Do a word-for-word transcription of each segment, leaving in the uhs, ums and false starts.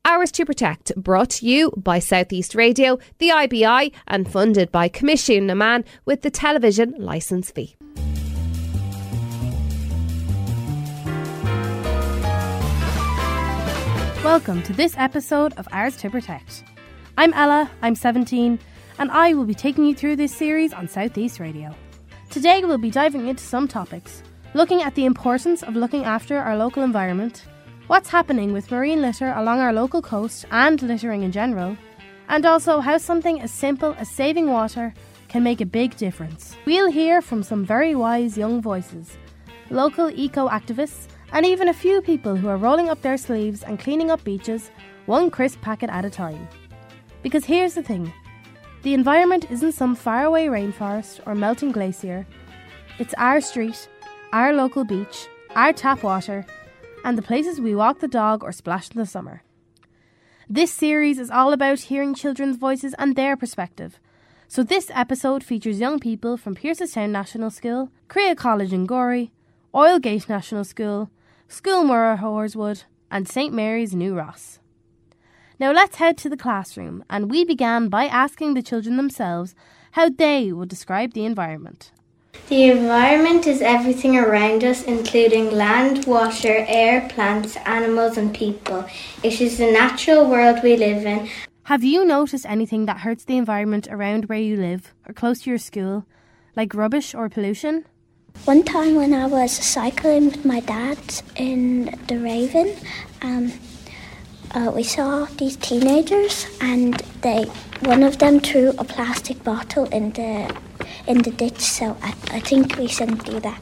Ours to Protect, brought to you by South East Radio, the I B I, and funded by Commission Naman with the television licence fee. Welcome to this episode of Ours to Protect. I'm Ella, I'm seventeen, and I will be taking you through this series on South East Radio. Today we'll be diving into some topics, looking at the importance of looking after our local environment, what's happening with marine litter along our local coast and littering in general, and also how something as simple as saving water can make a big difference. We'll hear from some very wise young voices, local eco-activists, and even a few people who are rolling up their sleeves and cleaning up beaches one crisp packet at a time. Because here's the thing, the environment isn't some faraway rainforest or melting glacier. It's our street, our local beach, our tap water, and the places we walk the dog or splash in the summer. This series is all about hearing children's voices and their perspective. So this episode features young people from Pearsestown National School, Crea College in Gorey, Oilgate National School, Schoolmore Horswood, and Saint Mary's New Ross. Now let's head to the classroom, and we began by asking the children themselves how they would describe the environment. The environment is everything around us, including land, water, air, plants, animals and people. It is the natural world we live in. Have you noticed anything that hurts the environment around where you live or close to your school, like rubbish or pollution? One time when I was cycling with my dad in the Raven, um, uh, we saw these teenagers, and they one of them threw a plastic bottle in the in the ditch. So I, I think we shouldn't do that.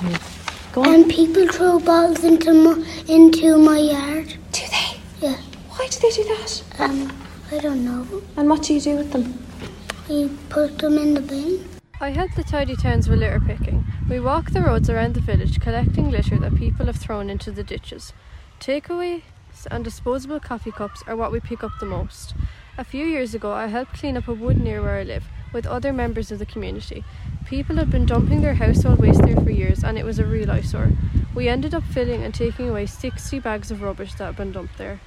Mm. Go on. And people throw bottles into my, into my yard. Do they? Yeah. Why do they do that? Um, I don't know. And what do you do with them? We put them in the bin. I help the Tidy Towns with litter picking. We walk the roads around the village collecting litter that people have thrown into the ditches. Takeaways and disposable coffee cups are what we pick up the most. A few years ago I helped clean up a wood near where I live with other members of the community. People had been dumping their household waste there for years and it was a real eyesore. We ended up filling and taking away sixty bags of rubbish that had been dumped there.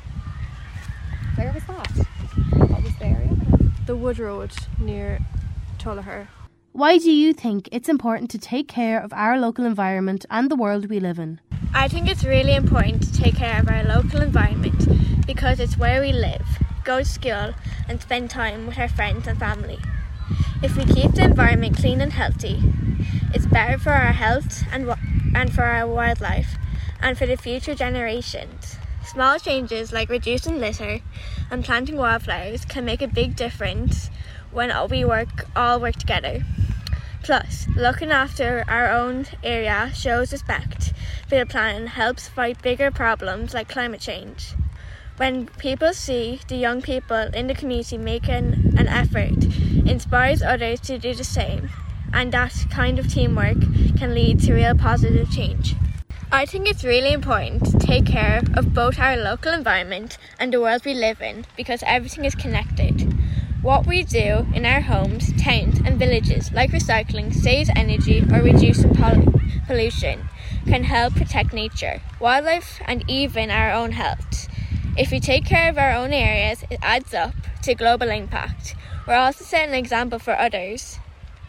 Where was that? What was the area? The Wood Road near Tullahar. Why do you think it's important to take care of our local environment and the world we live in? I think it's really important to take care of our local environment because it's where we live, go to school and spend time with our friends and family. If we keep the environment clean and healthy, it's better for our health and, and for our wildlife and for the future generations. Small changes like reducing litter and planting wildflowers can make a big difference when we work all work together. Plus, looking after our own area shows respect for the planet and helps fight bigger problems like climate change. When people see the young people in the community making an effort, it inspires others to do the same, and that kind of teamwork can lead to real positive change. I think it's really important to take care of both our local environment and the world we live in because everything is connected. What we do in our homes, towns and villages, like recycling, saves energy or reducing poll- pollution, can help protect nature, wildlife and even our own health. If we take care of our own areas, it adds up to global impact. We're also setting an example for others.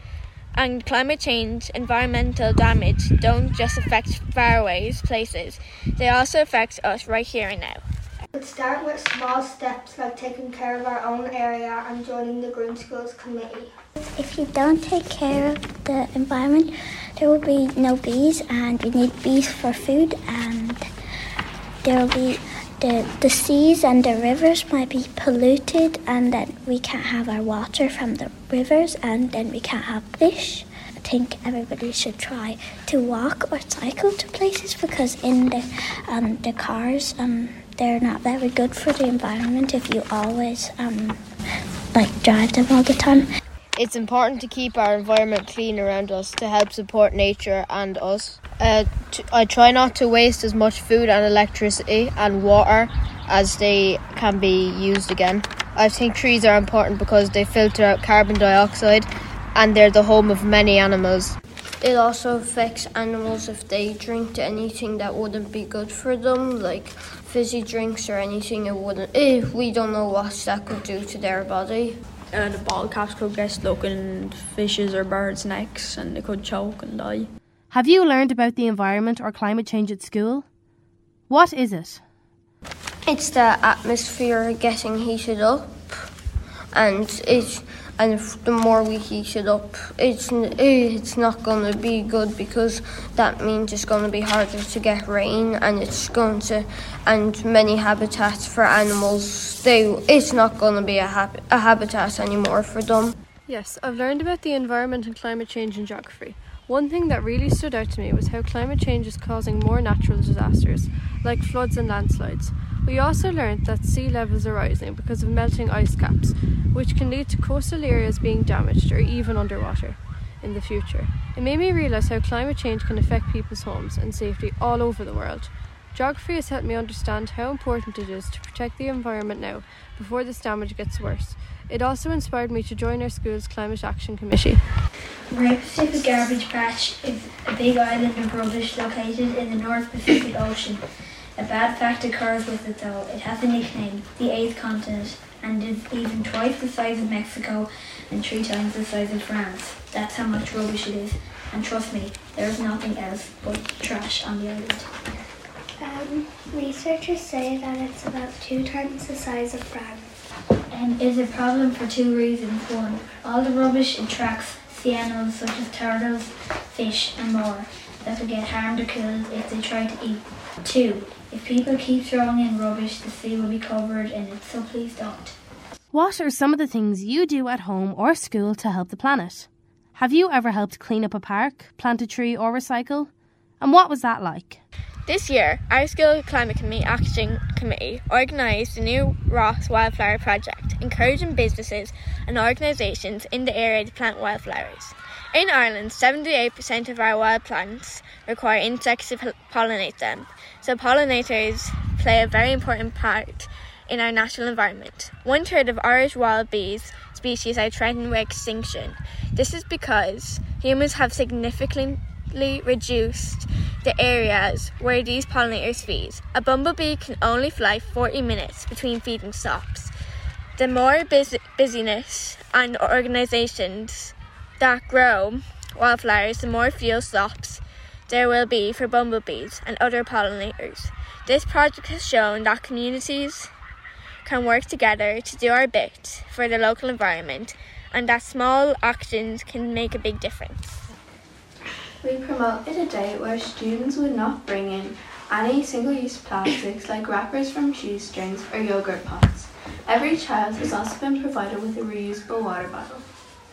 And climate change, environmental damage don't just affect faraway places, they also affect us right here and now. We'll start with small steps like taking care of our own area and joining the Green Schools Committee. If you don't take care of the environment, there will be no bees, and we need bees for food, and there will be the, the seas and the rivers might be polluted, and then we can't have our water from the rivers, and then we can't have fish. I think everybody should try to walk or cycle to places because in the um, the cars um. they're not very good for the environment if you always um, like drive them all the time. It's important to keep our environment clean around us to help support nature and us. Uh, t- I try not to waste as much food and electricity and water as they can be used again. I think trees are important because they filter out carbon dioxide and they're the home of many animals. It also affects animals if they drink anything that wouldn't be good for them, like fizzy drinks or anything, it wouldn't. Eh, we don't know what that could do to their body. Uh, the bottle caps could get stuck in fishes or birds' necks and they could choke and die. Have you learned about the environment or climate change at school? What is it? It's the atmosphere getting heated up, and it's and if the more we heat it up, it's it's not going to be good, because that means it's going to be harder to get rain, and it's going to and many habitats for animals, they it's not going to be a, hab- a habitat anymore for them. Yes, I've learned about the environment and climate change in geography. One thing that really stood out to me was how climate change is causing more natural disasters, like floods and landslides. We also learned that sea levels are rising because of melting ice caps, which can lead to coastal areas being damaged or even underwater in the future. It made me realise how climate change can affect people's homes and safety all over the world. Geography has helped me understand how important it is to protect the environment now, before this damage gets worse. It also inspired me to join our school's Climate Action Committee. Great Pacific Garbage Patch is a big island of rubbish located in the North Pacific Ocean. A bad fact occurs with it though. It has a nickname, the eighth continent, and is even twice the size of Mexico and three times the size of France. That's how much rubbish it is. And trust me, there is nothing else but trash on the island. Um, researchers say that it's about two times the size of France. And is a problem for two reasons. One, all the rubbish attracts sea animals such as turtles, fish and more that will get harmed or killed if they try to eat. Two, if people keep throwing in rubbish, the sea will be covered in it, so please don't. What are some of the things you do at home or school to help the planet? Have you ever helped clean up a park, plant a tree or recycle? And what was that like? This year, our school Climate Action Committee organised the new Ross Wildflower Project, encouraging businesses and organisations in the area to plant wildflowers. In Ireland, seventy-eight percent of our wild plants require insects to pollinate them, so pollinators play a very important part in our natural environment. One third of Irish wild bees species are threatened with extinction. This is because humans have significantly reduced the areas where these pollinators feed. A bumblebee can only fly forty minutes between feeding stops. The more busy- busyness and organisations that grow wildflowers, the more fuel stops there will be for bumblebees and other pollinators. This project has shown that communities can work together to do our bit for the local environment, and that small actions can make a big difference. We promoted a day where students would not bring in any single-use plastics like wrappers from shoestrings or yogurt pots. Every child has also been provided with a reusable water bottle.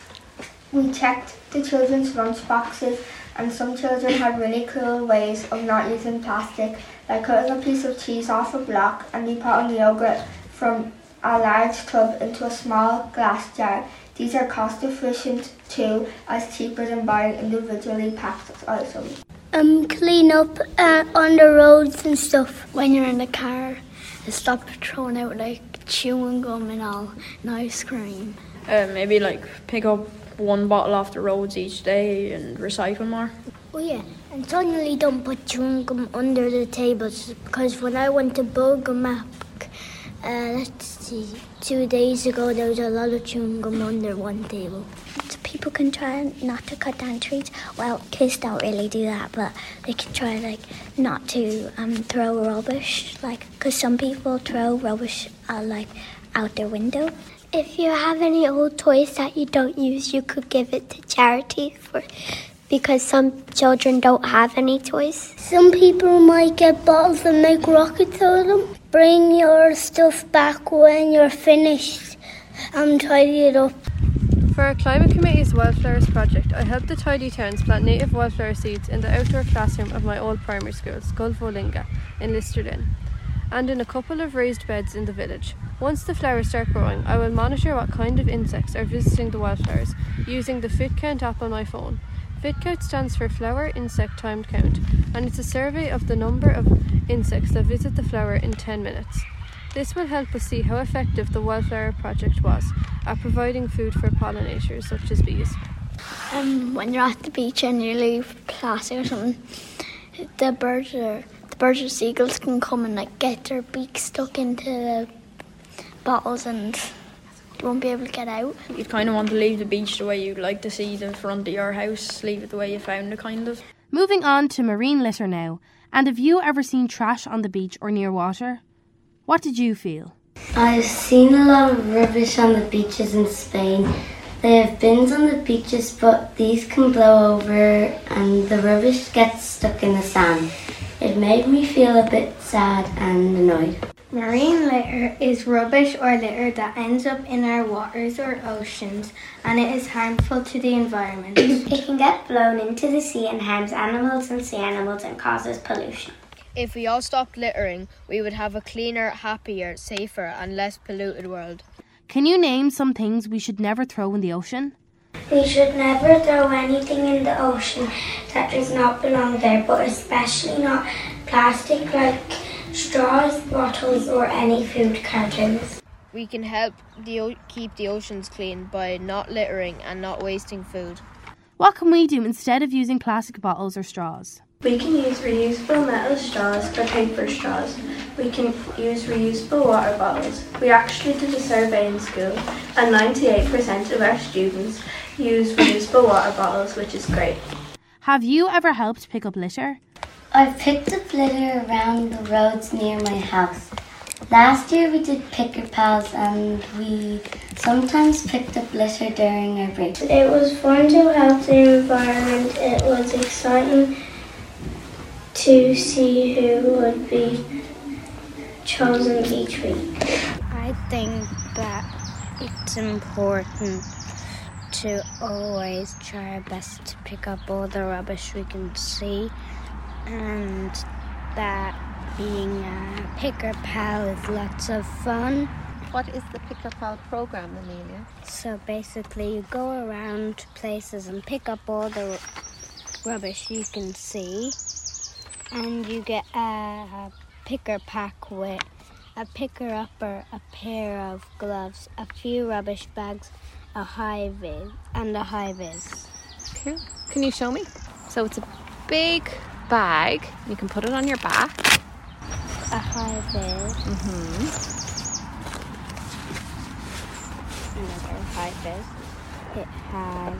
We checked the children's lunch boxes, and some children had really cool ways of not using plastic, like cutting a piece of cheese off a block and repotting the yogurt from a large tub into a small glass jar. These are cost efficient too, as cheaper than buying individually packed items. Um, clean up uh, on the roads and stuff when you're in the car, and stop throwing out like chewing gum and all, and ice cream. Uh, maybe like pick up one bottle off the roads each day and recycle more. Oh yeah, and suddenly don't put chewing gum under the tables, because when I went to Burger Map, uh, let's see, two days ago there was a lot of chewing gum under one table. So people can try not to cut down trees. Well, kids don't really do that, but they can try like not to um, throw rubbish, like because some people throw rubbish uh, like out their window. If you have any old toys that you don't use, you could give it to charity for, because some children don't have any toys. Some people might get bottles and make rockets out of them. Bring your stuff back when you're finished and tidy it up. For our Climate Committee's Wildflowers project, I helped the Tidy Towns plant native wildflower seeds in the outdoor classroom of my old primary school, Sculvolinga, in Listerden, and in a couple of raised beds in the village. Once the flowers start growing, I will monitor what kind of insects are visiting the wildflowers using the FitCount app on my phone. FitCount stands for Flower Insect Timed Count, and it's a survey of the number of insects that visit the flower in ten minutes. This will help us see how effective the wildflower project was at providing food for pollinators such as bees. Um, when you're at the beach and you leave plastic or something, the birds are the birds or seagulls can come and like get their beaks stuck into the bottles and they won't be able to get out. You'd kind of want to leave the beach the way you'd like to see the front of your house, leave it the way you found it, kind of. Moving on to marine litter now. And have you ever seen trash on the beach or near water? What did you feel? I've seen a lot of rubbish on the beaches in Spain. They have bins on the beaches, but these can blow over and the rubbish gets stuck in the sand. It made me feel a bit sad and annoyed. Marine litter is rubbish or litter that ends up in our waters or oceans, and it is harmful to the environment. It can get blown into the sea and harms animals and sea animals and causes pollution. If we all stopped littering, we would have a cleaner, happier, safer and less polluted world. Can you name some things we should never throw in the ocean? We should never throw anything in the ocean that does not belong there, but especially not plastic like straws, bottles or any food cartons. We can help the o- keep the oceans clean by not littering and not wasting food. What can we do instead of using plastic bottles or straws? We can use reusable metal straws or paper straws. We can use reusable water bottles. We actually did a survey in school and ninety-eight percent of our students use reusable water bottles, which is great. Have you ever helped pick up litter? I've picked up litter around the roads near my house. Last year we did Picker Pals and we sometimes picked up litter during our break. It was fun to help the environment. It was exciting to see who would be chosen each week. I think that it's important to always try our best to pick up all the rubbish we can see, and that being a Picker Pal is lots of fun. What is the Picker Pal program, Amelia? So basically you go around places and pick up all the rubbish you can see, and you get a picker pack with a picker upper, a pair of gloves, a few rubbish bags, a high vis, and a high vis. Cool. Can you show me? So it's a big bag. You can put it on your back. A high vis. Mm-hmm. Another high vis. It has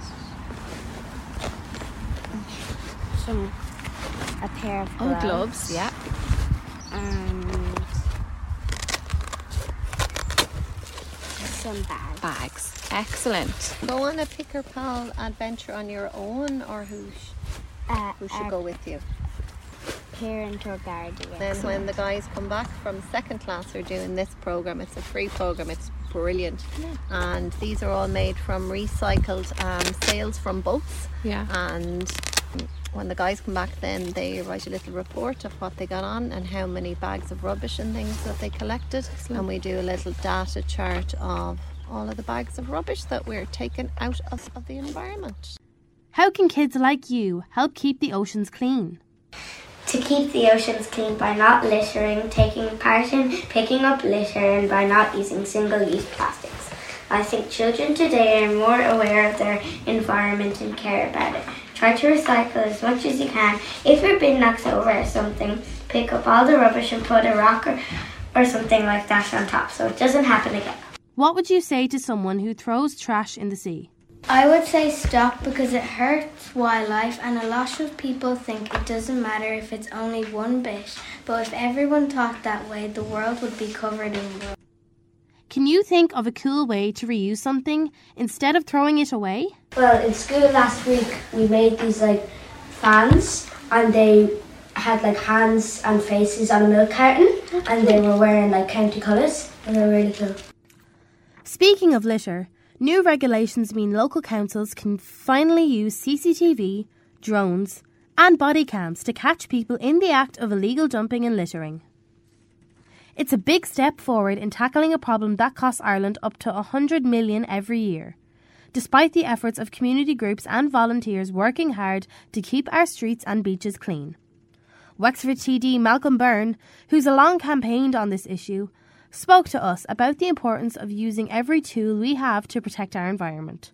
some a pair of gloves. Oh, gloves, yeah. And some bags. Bags. Excellent. Go on a Picker Pal adventure on your own, or who, sh- uh, who should go with you? Parent or guardian. Then when the guys come back from second class are doing this program, it's a free program, it's brilliant. Yeah. And these are all made from recycled um, sails from boats. Yeah. And when the guys come back, then they write a little report of what they got on and how many bags of rubbish and things that they collected. Excellent. And we do a little data chart of all of the bags of rubbish that we're taking out of, of the environment. How can kids like you help keep the oceans clean? To keep the oceans clean by not littering, taking part in picking up litter, and by not using single-use plastics. I think children today are more aware of their environment and care about it. Try to recycle as much as you can. If your bin knocks over or something, pick up all the rubbish and put a rock or, or something like that on top so it doesn't happen again. What would you say to someone who throws trash in the sea? I would say stop, because it hurts wildlife, and a lot of people think it doesn't matter if it's only one bit, but if everyone thought that way, the world would be covered in wool. Can you think of a cool way to reuse something instead of throwing it away? Well, in school last week we made these like fans, and they had like hands and faces on a milk carton, and they were wearing like county colours, and they were really cool. Speaking of litter, new regulations mean local councils can finally use C C T V, drones and body cams to catch people in the act of illegal dumping and littering. It's a big step forward in tackling a problem that costs Ireland up to one hundred million dollars every year, despite the efforts of community groups and volunteers working hard to keep our streets and beaches clean. Wexford T D Malcolm Byrne, who's long campaigned on this issue, spoke to us about the importance of using every tool we have to protect our environment.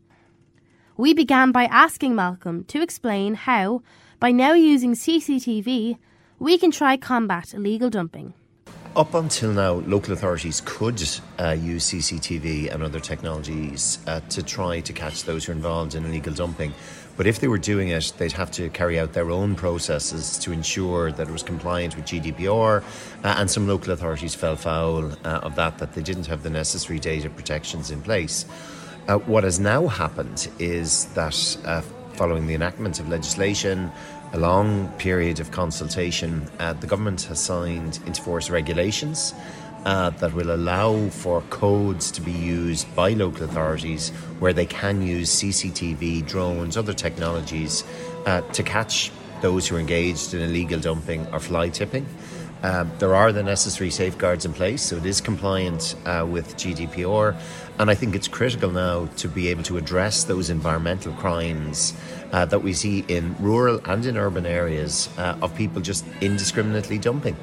We began by asking Malcolm to explain how, by now using C C T V, we can try combat illegal dumping. Up until now, local authorities could uh, use C C T V and other technologies uh, to try to catch those who are involved in illegal dumping. But if they were doing it, they'd have to carry out their own processes to ensure that it was compliant with G D P R, uh, and some local authorities fell foul uh, of that, that they didn't have the necessary data protections in place. Uh, what has now happened is that uh, following the enactment of legislation, a long period of consultation, uh, the government has signed into force regulations uh, that will allow for codes to be used by local authorities where they can use C C T V, drones, other technologies uh, to catch those who are engaged in illegal dumping or fly tipping. Uh, there are the necessary safeguards in place, so it is compliant uh, with G D P R, and I think it's critical now to be able to address those environmental crimes uh, that we see in rural and in urban areas uh, of people just indiscriminately dumping.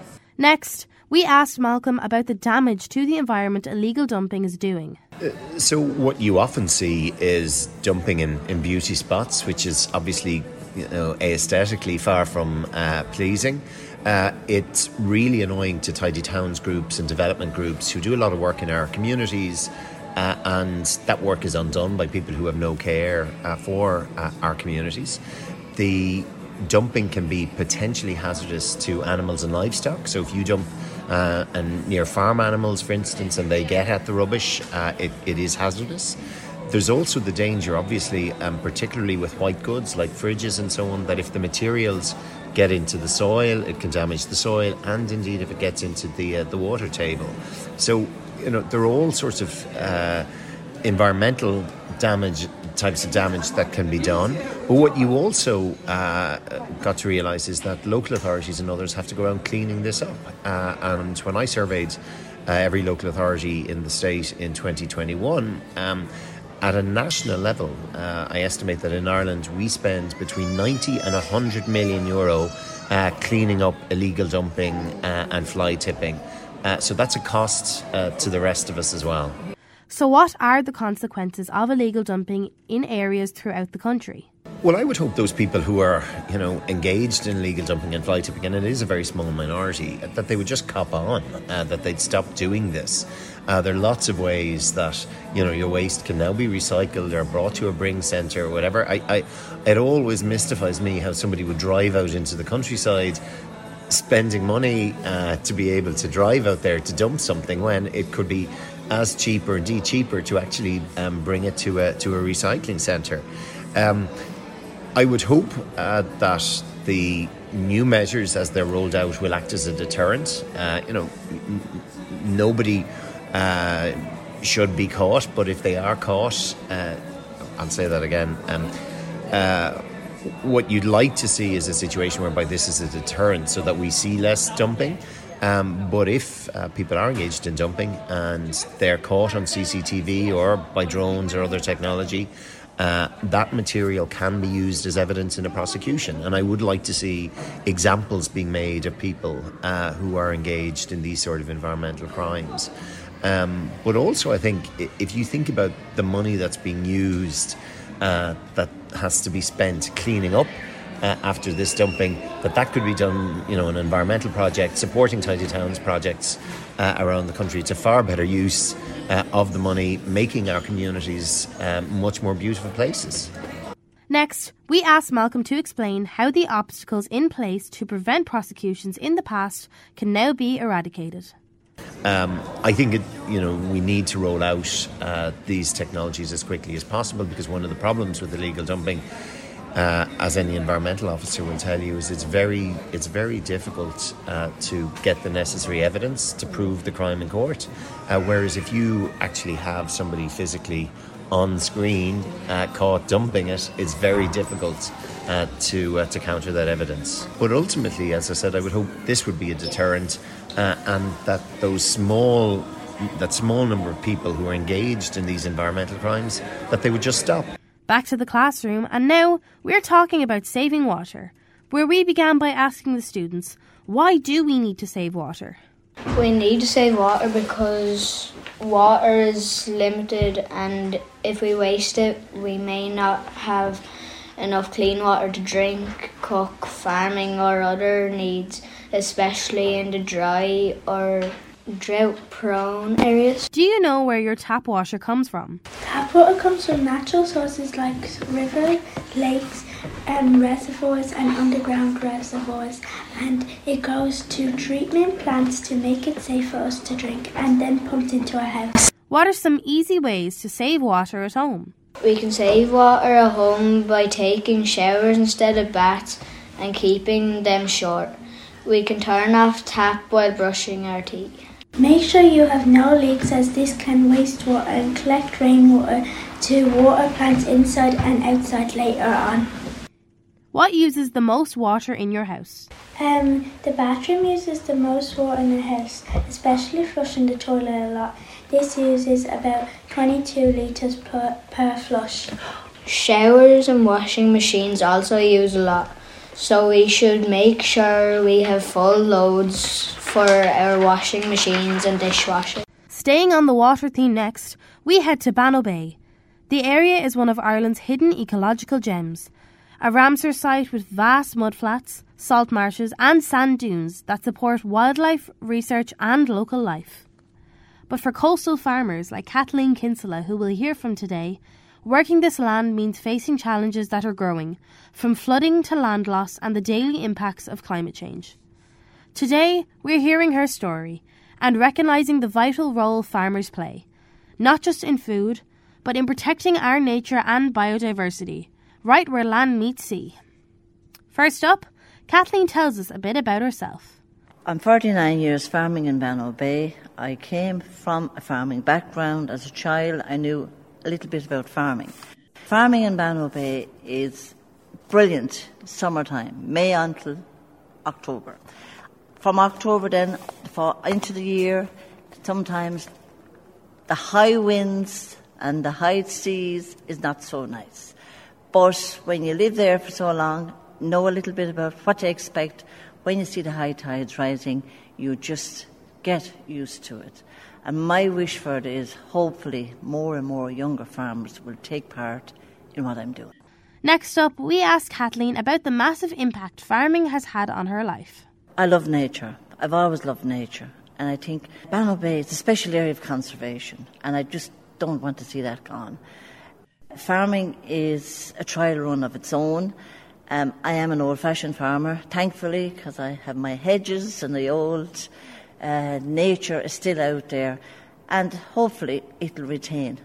Next, we asked Malcolm about the damage to the environment illegal dumping is doing. Uh, so what you often see is dumping in, in beauty spots, which is obviously, you know, aesthetically far from uh, pleasing. Uh, it's really annoying to tidy towns groups and development groups who do a lot of work in our communities, uh, and that work is undone by people who have no care uh, for uh, our communities. The dumping can be potentially hazardous to animals and livestock. So if you dump uh, and near farm animals, for instance, and they get at the rubbish, uh, it, it is hazardous. There's also the danger, obviously, um, particularly with white goods like fridges and so on, that if the materials get into the soil, it can damage the soil, and indeed if it gets into the uh, the water table. So, you know, there are all sorts of uh, environmental damage, types of damage that can be done. But what you also uh, got to realise is that local authorities and others have to go around cleaning this up. Uh, and when I surveyed uh, every local authority in the state in twenty twenty-one, um, at a national level, uh, I estimate that in Ireland we spend between ninety and one hundred million euro uh, cleaning up illegal dumping uh, and fly tipping. Uh, so that's a cost uh, to the rest of us as well. So what are the consequences of illegal dumping in areas throughout the country? Well, I would hope those people who are, you know, engaged in illegal dumping and fly tipping, and it is a very small minority, that they would just cop on, uh, that they'd stop doing this. Uh, there are lots of ways that, you know, your waste can now be recycled or brought to a bring centre or whatever. I, I, it always mystifies me how somebody would drive out into the countryside spending money uh, to be able to drive out there to dump something when it could be as cheap or indeed cheaper to actually um, bring it to a, to a recycling centre. Um, I would hope uh, that the new measures as they're rolled out will act as a deterrent. Uh, you know, n- nobody uh, should be caught, but if they are caught, uh, I'll say that again, um, uh, what you'd like to see is a situation whereby this is a deterrent so that we see less dumping. Um, but if uh, people are engaged in dumping and they're caught on C C T V or by drones or other technology, Uh, that material can be used as evidence in a prosecution. And I would like to see examples being made of people uh, who are engaged in these sort of environmental crimes. Um, but also, I think, if you think about the money that's being used uh, that has to be spent cleaning up uh, after this dumping, that that could be done, you know, an environmental project, supporting tidy towns projects uh, around the country. It's a far better use Uh, of the money, making our communities um, much more beautiful places. Next, we asked Malcolm to explain how the obstacles in place to prevent prosecutions in the past can now be eradicated. Um, I think it, you know, we need to roll out uh, these technologies as quickly as possible, because one of the problems with illegal dumping, Uh, as any environmental officer will tell you, is it's very it's very difficult uh, to get the necessary evidence to prove the crime in court. Uh, whereas if you actually have somebody physically on screen uh, caught dumping it, it's very difficult uh, to uh, to counter that evidence. But ultimately, as I said, I would hope this would be a deterrent, uh, and that those small that small number of people who are engaged in these environmental crimes, that they would just stop. Back to the classroom, and now we're talking about saving water, where we began by asking the students, why do we need to save water? We need to save water because water is limited, and if we waste it, we may not have enough clean water to drink, cook, farming or other needs, especially in the dry or drought-prone areas. Do you know where your tap water comes from? Tap water comes from natural sources like rivers, lakes, and reservoirs and underground reservoirs, and it goes to treatment plants to make it safe for us to drink and then pumped into our house. What are some easy ways to save water at home? We can save water at home by taking showers instead of baths and keeping them short. We can turn off tap while brushing our teeth. Make sure you have no leaks, as this can waste water, and collect rainwater to water plants inside and outside later on. What uses the most water in your house? Um, the bathroom uses the most water in the house, especially flushing the toilet a lot. This uses about twenty-two litres per, per flush. Showers and washing machines also use a lot, so we should make sure we have full loads for our washing machines and dishwasher. Staying on the water theme next, we head to Bannow Bay. The area is one of Ireland's hidden ecological gems, a Ramsar site with vast mudflats, salt marshes and sand dunes that support wildlife, research and local life. But for coastal farmers like Kathleen Kinsella, who we'll hear from today, working this land means facing challenges that are growing, from flooding to land loss and the daily impacts of climate change. Today, we're hearing her story and recognising the vital role farmers play, not just in food, but in protecting our nature and biodiversity, right where land meets sea. First up, Kathleen tells us a bit about herself. I'm forty-nine years farming in Bannow Bay. I came from a farming background. As a child, I knew a little bit about farming. Farming in Bannow Bay is brilliant summertime, May until October. From October then for into the year, sometimes the high winds and the high seas is not so nice. But when you live there for so long, know a little bit about what to expect, when you see the high tides rising, you just get used to it. And my wish for it is hopefully more and more younger farmers will take part in what I'm doing. Next up, we ask Kathleen about the massive impact farming has had on her life. I love nature. I've always loved nature. And I think Bannow Bay is a special area of conservation. And I just don't want to see that gone. Farming is a trial run of its own. Um, I am an old-fashioned farmer, thankfully, because I have my hedges and the old uh, nature is still out there. And hopefully it'll retain.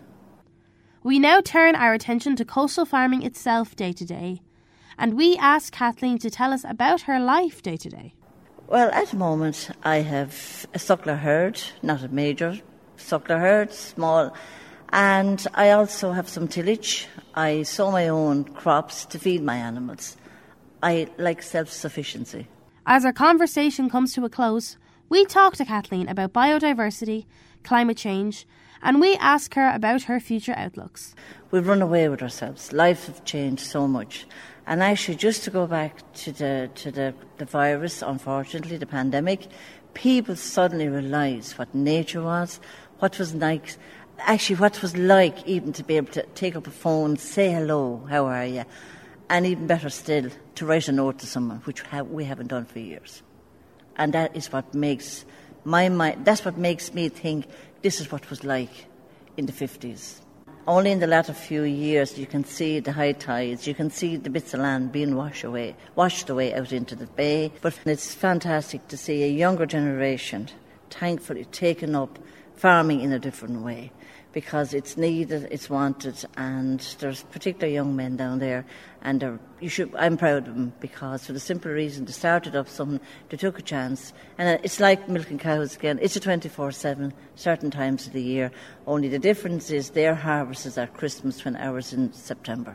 We now turn our attention to coastal farming itself day to day. And we ask Kathleen to tell us about her life day to day. Well, at the moment, I have a suckler herd, not a major suckler herd, small. And I also have some tillage. I sow my own crops to feed my animals. I like self-sufficiency. As our conversation comes to a close, we talk to Kathleen about biodiversity, climate change, and we ask her about her future outlooks. We've run away with ourselves. Life has changed so much. And actually, just to go back to the to the, the virus, unfortunately, the pandemic, people suddenly realised what nature was, what was like, actually what was like even to be able to take up a phone, say hello, how are you? And even better still, to write a note to someone, which we haven't done for years. And that is what makes my mind, that's what makes me think this is what was like in the fifties. Only in the latter few years you can see the high tides, you can see the bits of land being washed away, washed away out into the bay. But it's fantastic to see a younger generation, thankfully, taking up farming in a different way, because it's needed, it's wanted, and there's particular young men down there, and you should. I'm proud of them, because for the simple reason they started up something, they took a chance, and it's like milking cows again. It's a twenty-four seven, certain times of the year. Only the difference is their harvest is at Christmas, when ours in September.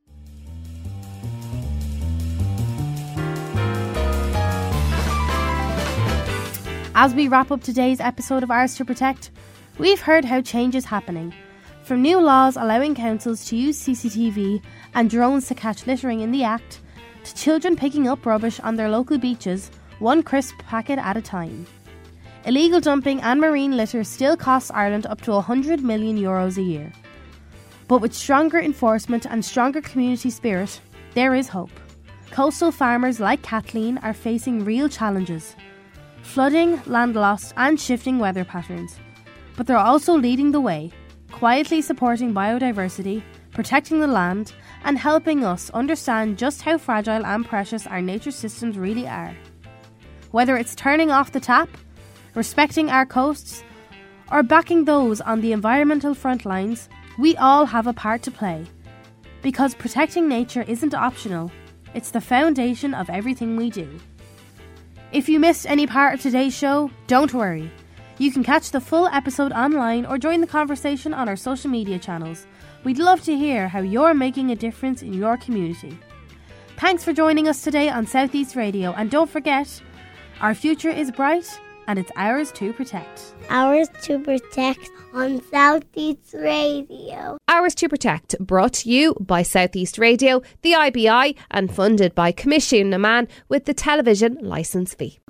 As we wrap up today's episode of Ours to Protect, we've heard how change is happening. From new laws allowing councils to use C C T V and drones to catch littering in the act, to children picking up rubbish on their local beaches, one crisp packet at a time. Illegal dumping and marine litter still costs Ireland up to one hundred million euros a year. But with stronger enforcement and stronger community spirit, there is hope. Coastal farmers like Kathleen are facing real challenges: flooding, land loss and shifting weather patterns. But they're also leading the way, quietly supporting biodiversity, protecting the land and helping us understand just how fragile and precious our nature systems really are. Whether it's turning off the tap, respecting our coasts, or backing those on the environmental front lines, we all have a part to play. Because protecting nature isn't optional, it's the foundation of everything we do. If you missed any part of today's show, don't worry. You can catch the full episode online or join the conversation on our social media channels. We'd love to hear how you're making a difference in your community. Thanks for joining us today on Southeast Radio, and don't forget, our future is bright and it's ours to protect. Ours to Protect on Southeast Radio. Ours to Protect, brought to you by Southeast Radio, the I B I, and funded by Commission Naman with the television licence fee.